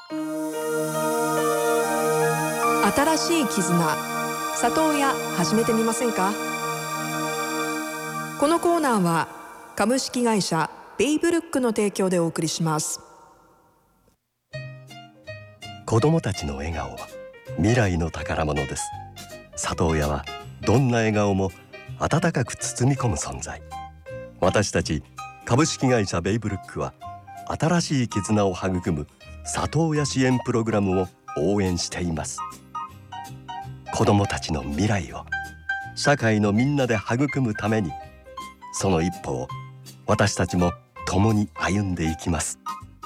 新しい絆、里親始めてみませんか？このコーナーは株式会社ベイブルックの提供でお送りします。 子どもたちの笑顔は未来の宝物です。里親はどんな笑顔も温かく包み込む存在。私たち株式会社ベイブルックは新しい絆を育む里親支援プログラムを応援しています。子どもたちの未来を社会のみんなで育むために、その一歩を私たちも共に歩んでいきます。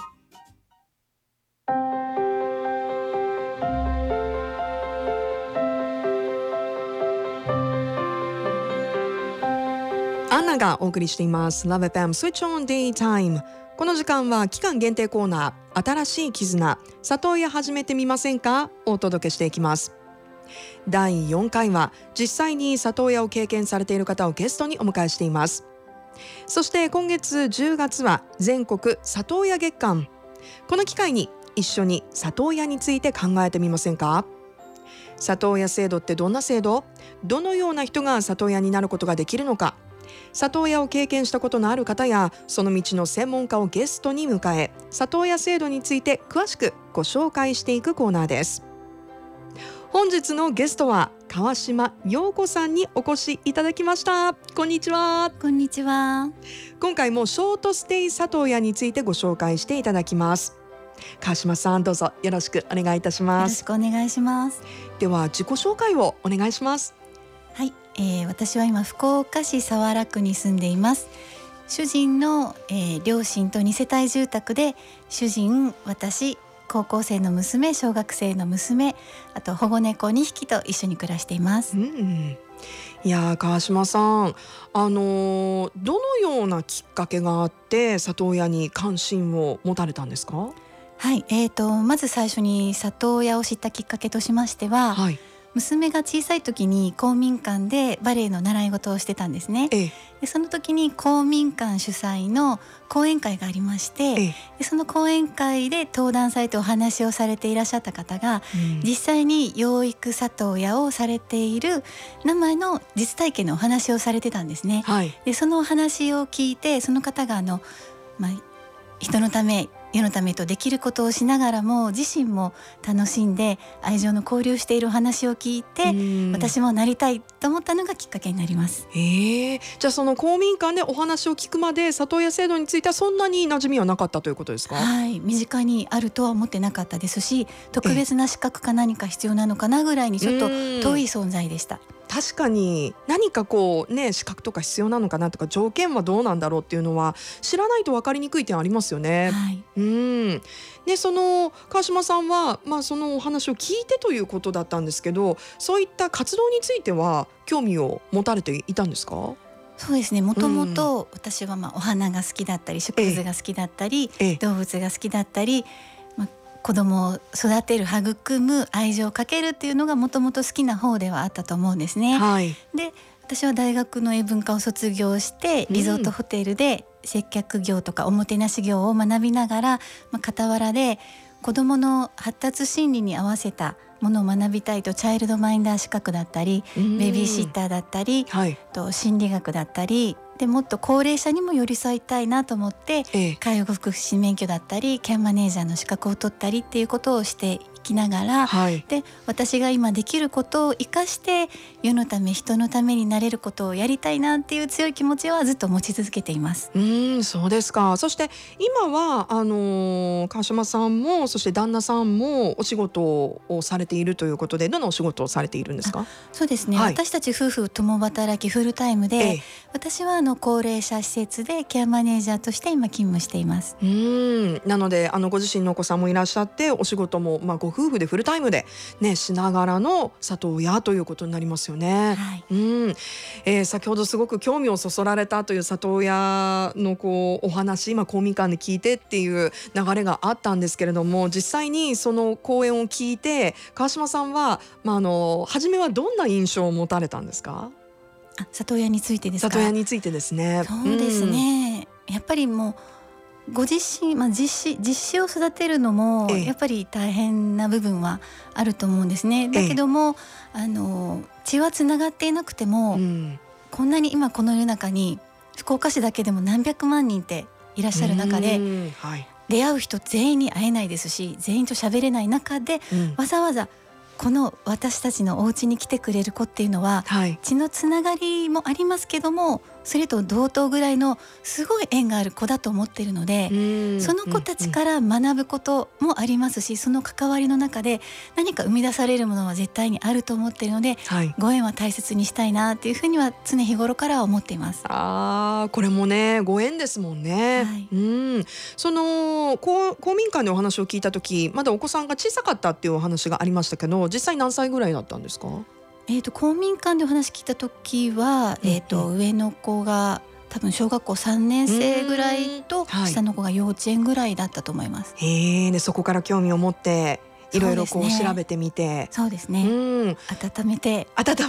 アンナがお送りしています Love FM Switch on Daytime。 この時間は期間限定コーナー、新しい絆、里親始めてみませんかをお届けしていきます。第4回は実際に里親を経験されている方をゲストにお迎えしています。そして今月10月は全国里親月間。この機会に一緒に里親について考えてみませんか？里親制度ってどんな制度？どのような人が里親になることができるのか、里親を経験したことのある方やその道の専門家をゲストに迎え、里親制度について詳しくご紹介していくコーナーです。本日のゲストは川島陽子さんにお越しいただきました。こんにちは。 こんにちは。 今回もショートステイ里親についてご紹介していただきます。川島さん、どうぞよろしくお願いいたします。 よろしくお願いします。 では自己紹介をお願いします。 はい、私は今福岡市早良区に住んでいます。主人の、両親と2世帯住宅で、主人、私、高校生の娘、小学生の娘、あと保護猫2匹と一緒に暮らしています。 いや川島さん、どのようなきっかけがあって里親に関心を持たれたんですか？ はい、まず最初に里親を知ったきっかけとしましては、 はい、 娘が小さい時に公民館でバレエの習い事をしてたんですね。でその時に公民館主催の講演会がありまして、でその講演会で登壇されてお話をされていらっしゃった方が、実際に養育里親をされている名前の実体験のお話をされてたんですね。でそのお話を聞いて、その方が人のため世のためとできることをしながらも自身も楽しんで愛情の交流しているお話を聞いて、私もなりたいと思ったのがきっかけになります。 じゃあその公民館でお話を聞くまで里親制度についてはそんなに馴染みはなかったということですか？ はい、身近にあるとは思ってなかったですし、特別な資格か何か必要なのかなぐらいにちょっと遠い存在でした。 確かに何か資格とか必要なのかなとか条件はどうなんだろうっていうのは知らないと分かりにくい点ありますよね。でその川島さんは、そのお話を聞いてということだったんですけど、そういった活動については興味を持たれていたんですか？ そうですね、もともと私はお花が好きだったり植物が好きだったり、動物が好きだったり、子供を育てる育む愛情をかけるっていうのがもともと好きな方ではあったと思うんですね。で私は大学の英文科を卒業してリゾートホテルで接客業とかおもてなし業を学びながら、傍らで子供の発達心理に合わせたものを学びたいとチャイルドマインダー資格だったり、ベビーシッターだったり、と心理学だったりで、もっと高齢者にも寄り添いたいなと思って、介護福祉免許だったりケアマネージャーの資格を取ったりっていうことをしていきながら、で私が今できることを生かして世のため人のためになれることをやりたいなっていう強い気持ちはずっと持ち続けています。 そうですか。そして今は川島さんもそして旦那さんもお仕事をされているということで、どんなお仕事をされているんですか？ そうですね、私たち夫婦共働きフルタイムで、私は高齢者施設でケアマネージャーとして今勤務しています。 なのでご自身のお子さんもいらっしゃってお仕事もご夫婦でフルタイムで、しながらの里親ということになりますよね。先ほどすごく興味をそそられたという里親のお話、公民館で聞いてっていう流れがあったんですけれども、実際にその講演を聞いて川島さんは、初めはどんな印象を持たれたんですか？ 里親についてですか？ 里親についてですね。 そうですね、やっぱりもうご自身、実子を育てるのもやっぱり大変な部分はあると思うんですね。だけども、血はつながっていなくても、こんなに今この世の中に福岡市だけでも何百万人っていらっしゃる中で、出会う人全員に会えないですし、全員と喋れない中で、わざわざこの私たちのお家に来てくれる子っていうのは、血のつながりもありますけども、それと同等ぐらいのすごい縁がある子だと思っているので、その子たちから学ぶこともありますし、その関わりの中で何か生み出されるものは絶対にあると思っているので、ご縁は大切にしたいなっていうふうには常日頃からは思っています。 これもね、ご縁ですもんね。その公民館でお話を聞いた時、まだお子さんが小さかったっていうお話がありましたけど、実際何歳ぐらいだったんですか？ 公民館でお話聞いた時は、上の子が多分小学校3年生ぐらいと、下の子が幼稚園ぐらいだったと思います。 でそこから興味を持っていろいろこう調べてみて、 そうですね、温めて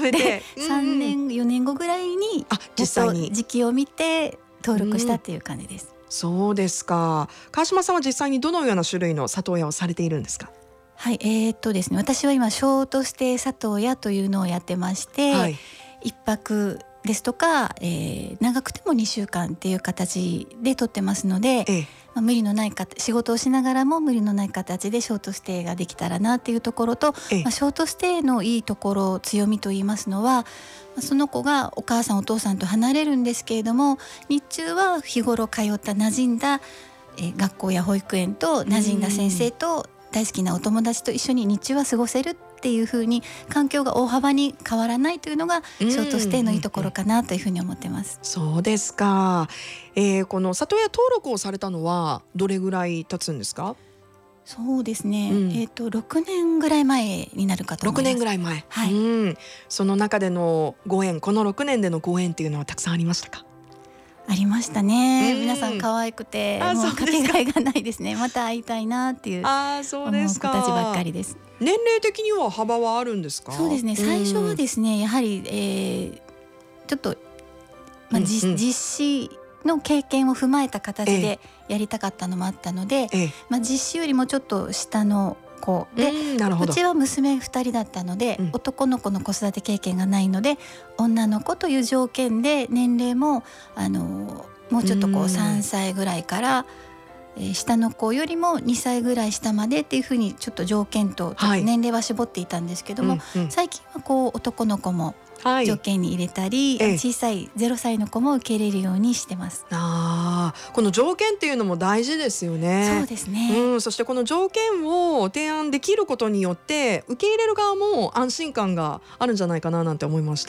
3年4年後ぐらいに実際に時期を見て登録したっていう感じです。 そうですか。川島さんは実際にどのような種類の里親をされているんですか？ ですね、私は今ショートステイ里親というのをやってまして、1泊ですとか、長くても2週間っていう形で取ってますので、無理のない仕事をしながらも無理のない形でショートステイができたらなっていうところと、ショートステイのいいところ、強みといいますのは、その子がお母さんお父さんと離れるんですけれども、日中は日頃通った馴染んだ、学校や保育園と馴染んだ先生と大好きなお友達と一緒に日中は過ごせるっていう風に、環境が大幅に変わらないというのがショートステイのいいところかなというふうに思ってます。 そうですか。この里親登録をされたのはどれぐらい経つんですか？ そうですね、6年ぐらい前になるかと思います。 6年ぐらい前、その中でのご縁、この6年でのご縁っていうのはたくさんありましたか？ ありましたね。皆さん可愛くて、もうかけがえがないですね。また会いたいなっていう思う子たちばっかりです。 年齢的には幅はあるんですか？ そうですね、最初はですね、やはり、ちょっと、実施の経験を踏まえた形でやりたかったのもあったので、実施よりもちょっと下の子で、うちは娘2人だったので、男の子の子育て経験がないので、女の子という条件で、年齢ももうちょっとこう3歳ぐらいから、下の子よりも2歳ぐらい下までっていうふうにちょっと条件とちょっと年齢は絞っていたんですけども、最近はこう男の子も条件に入れたり、小さい0歳の子も受け入れるようにしてます。 この条件っていうのも大事ですよね。 そうですね、 そしてこの条件を提案できることによって受け入れる側も安心感があるんじゃないかななんて思いました。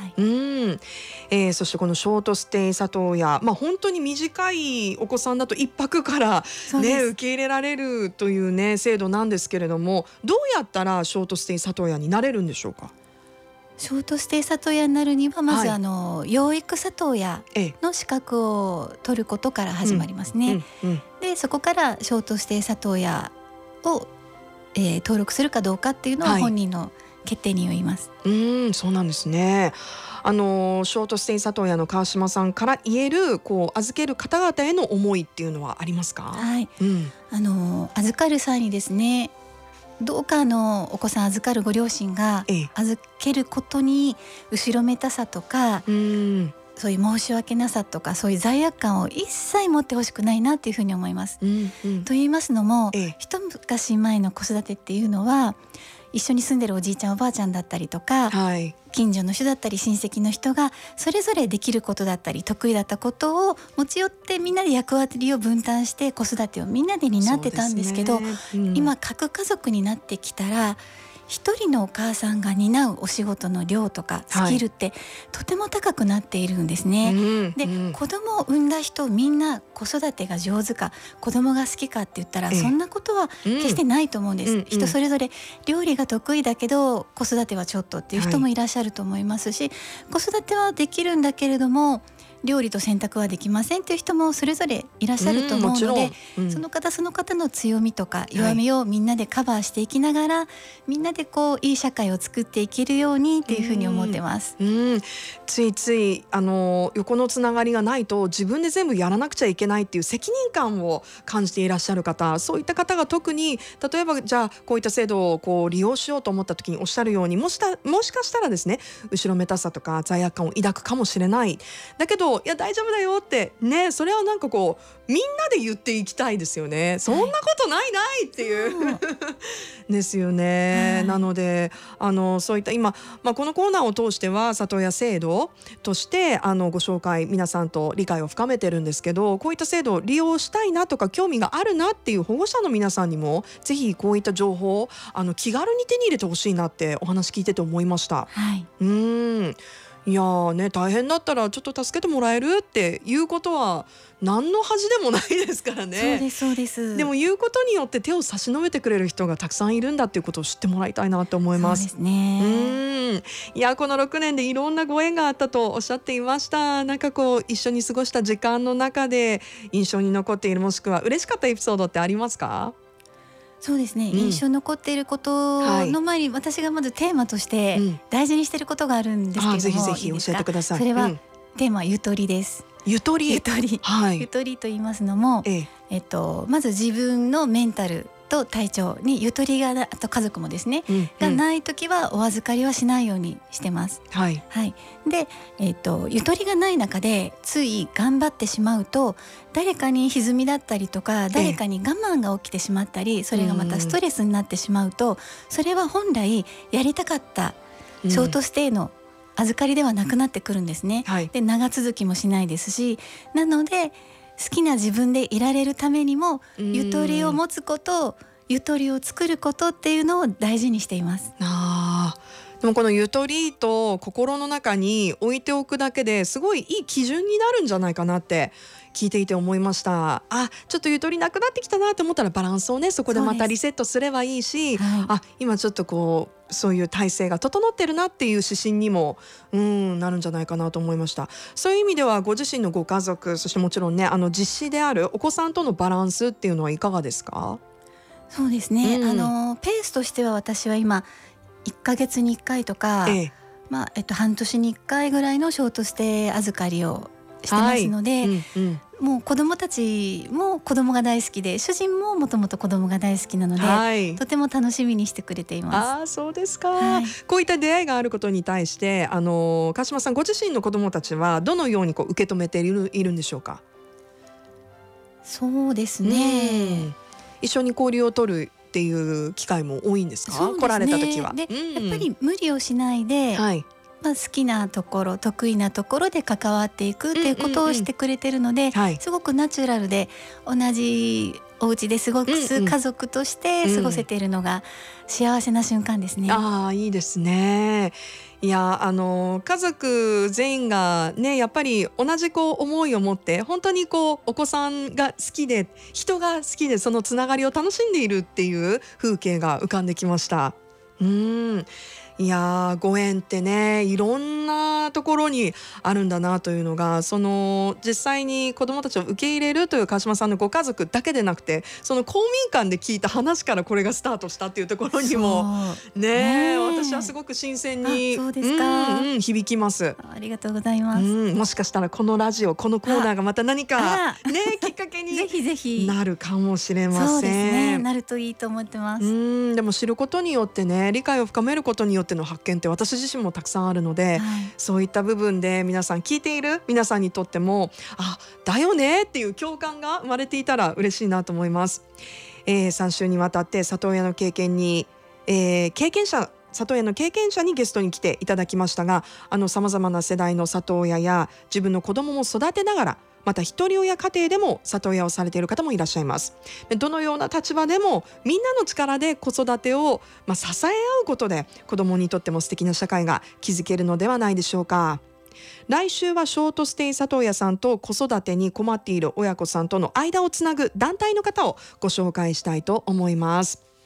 そしてこのショートステイ里親、本当に短いお子さんだと1泊から、受け入れられるという、制度なんですけれども、どうやったらショートステイ里親になれるんでしょうか？ ショートステイ里親になるには、まず、養育里親の資格を取ることから始まりますね。でそこからショートステイ里親を、登録するかどうかっていうのは本人の決定によります。 そうなんですね。ショートステイ里親の川島さんから言える預ける方々への思いっていうのはありますか？ 預かる際にですね、どうかお子さん預かるご両親が預けることに後ろめたさとか、そういう申し訳なさとか、そういう罪悪感を一切持ってほしくないなっていうふうに思います。と言いますのも、一昔前の子育てっていうのは、一緒に住んでるおじいちゃんおばあちゃんだったりとか、近所の人だったり親戚の人がそれぞれできることだったり得意だったことを持ち寄って、みんなで役割を分担して子育てをみんなで担ってたんですけど、今核家族になってきたら、一人のお母さんが担うお仕事の量とかスキルってとても高くなっているんですね。で、子供を産んだ人みんな子育てが上手か子供が好きかって言ったら、そんなことは決してないと思うんです。人それぞれ料理が得意だけど子育てはちょっとっていう人もいらっしゃると思いますし、子育てはできるんだけれども料理と洗濯はできませんという人もそれぞれいらっしゃると思うので、その方その方の強みとか弱みをみんなでカバーしていきながら、みんなでこういい社会を作っていけるようにっていうふうに思ってます。 ついつい横のつながりがないと自分で全部やらなくちゃいけないっていう責任感を感じていらっしゃる方、そういった方が特に例えばじゃあこういった制度をこう利用しようと思った時におっしゃるようにもしかしたらですね、後ろめたさとか罪悪感を抱くかもしれない。だけどいや大丈夫だよってね、それはなんかこうみんなで言っていきたいですよね。そんなことないっていうですよね。なのでそういった今、このコーナーを通しては里親制度としてご紹介、皆さんと理解を深めてるんですけど、こういった制度を利用したいなとか興味があるなっていう保護者の皆さんにもぜひこういった情報を気軽に手に入れてほしいなってお話聞いてて思いました。いやね、大変だったらちょっと助けてもらえるっていうことは何の恥でもないですからね。 そうです。 でも言うことによって手を差し伸べてくれる人がたくさんいるんだっていうことを知ってもらいたいなと思います。 そうですね。 いやこの6年でいろんなご縁があったとおっしゃっていました。なんかこう一緒に過ごした時間の中で印象に残っている、もしくは嬉しかったエピソードってありますか？ そうですね、印象に残っていることの前に、私がまずテーマとして大事にしていることがあるんですけれども、 ぜひぜひ教えてください。 それは、テーマはゆとりです。 ゆとり、 ゆとりと言いますのも、まず自分のメンタルと体調にゆとりが、あと家族もですね、がないときはお預かりはしないようにしてます。で、ゆとりがない中でつい頑張ってしまうと、誰かに歪みだったりとか、誰かに我慢が起きてしまったり、それがまたストレスになってしまうと、それは本来やりたかったショートステイの預かりではなくなってくるんですね。で、長続きもしないですし、なので好きな自分でいられるためにもゆとりを持つこと、ゆとりを作ることっていうのを大事にしています。 でもこのゆとりと心の中に置いておくだけですごいいい基準になるんじゃないかなって聞いていて思いました。ちょっとゆとりなくなってきたなと思ったらバランスをね、そこでまたリセットすればいいし、今ちょっとこうそういう体制が整ってるなっていう指針にもなるんじゃないかなと思いました。そういう意味ではご自身のご家族、そしてもちろんね実子であるお子さんとのバランスっていうのはいかがですか？ そうですね、ペースとしては私は今1ヶ月に1回とか、半年に1回ぐらいのショートステイ預かりをしてますので、もう子供たちも子供が大好きで、主人ももともと子供が大好きなので、とても楽しみにしてくれています。 そうですか。こういった出会いがあることに対して川島さんご自身の子供たちはどのようにこう受け止めているんでしょうか？ そうですね、 一緒に交流を取るっていう機会も多いんですか？来られた時は。 で、やっぱり無理をしないで、好きなところ、得意なところで関わっていくっていうことをしてくれてるので、すごくナチュラルで同じお家で過ごす家族として過ごせているのが幸せな瞬間ですね。 いいですね。いや家族全員がね、やっぱり同じ思いを持って、本当にお子さんが好きで、人が好きで、そのつながりを楽しんでいるっていう風景が浮かんできました。いやご縁ってね、いろんなところにあるんだなというのが、実際に子どもたちを受け入れるという川島さんのご家族だけでなくて、その公民館で聞いた話からこれがスタートしたっていうところにもね、私はすごく新鮮に響きます。 ありがとうございます。 もしかしたらこのラジオ、このコーナーがまた何かきっかけにぜひぜひなるかもしれません。 そうですね、なるといいと思ってます。 でも知ることによってね、理解を深めることによっての発見って私自身もたくさんあるので、そういった部分で皆さん聞いている皆さんにとってもだよねっていう共感が生まれていたら嬉しいなと思います。3週にわたって里親の経験に、里親の経験者にゲストに来ていただきましたが、様々な世代の里親や自分の子供も育てながら、また一人親家庭でも里親をされている方もいらっしゃいます。どのような立場でもみんなの力で子育てを支え合うことで、子どもにとっても素敵な社会が築けるのではないでしょうか。来週はショートステイ里親さんと子育てに困っている親子さんとの間をつなぐ団体の方をご紹介したいと思います。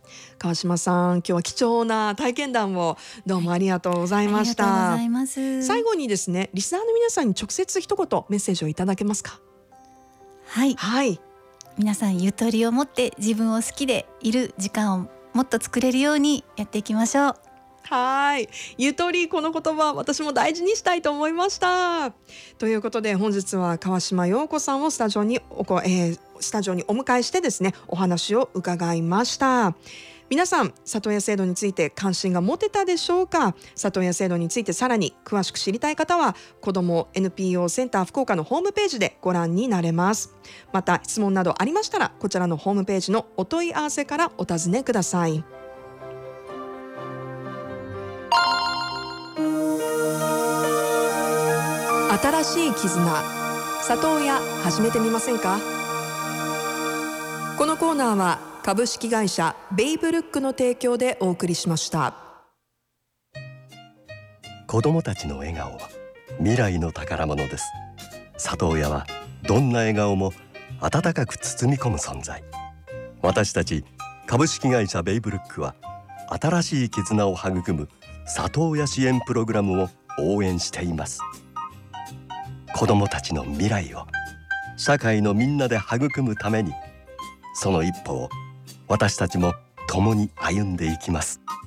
川島さん、今日は貴重な体験談をどうもありがとうございました。 ありがとうございます。 最後にですね、リスナーの皆さんに直接一言メッセージをいただけますか？ はい、 はい、 皆さんゆとりを持って自分を好きでいる時間をもっと作れるようにやっていきましょう。 はい、ゆとり、この言葉私も大事にしたいと思いました。ということで本日は川島陽子さんをスタジオにお迎えしてですね、お話を伺いました。皆さん、里親制度について関心が持てたでしょうか？里親制度についてさらに詳しく知りたい方は、子ども NPO センター福岡のホームページでご覧になれます。また質問などありましたら、こちらのホームページのお問い合わせからお尋ねください。新しい絆、里親始めてみませんか？このコーナーは株式会社ベイブルックの提供でお送りしました。 子どもたちの笑顔は未来の宝物です。里親はどんな笑顔も温かく包み込む存在。私たち株式会社ベイブルックは、新しい絆を育む里親支援プログラムを応援しています。子どもたちの未来を社会のみんなで育むために、その一歩を私たちも共に歩んでいきます。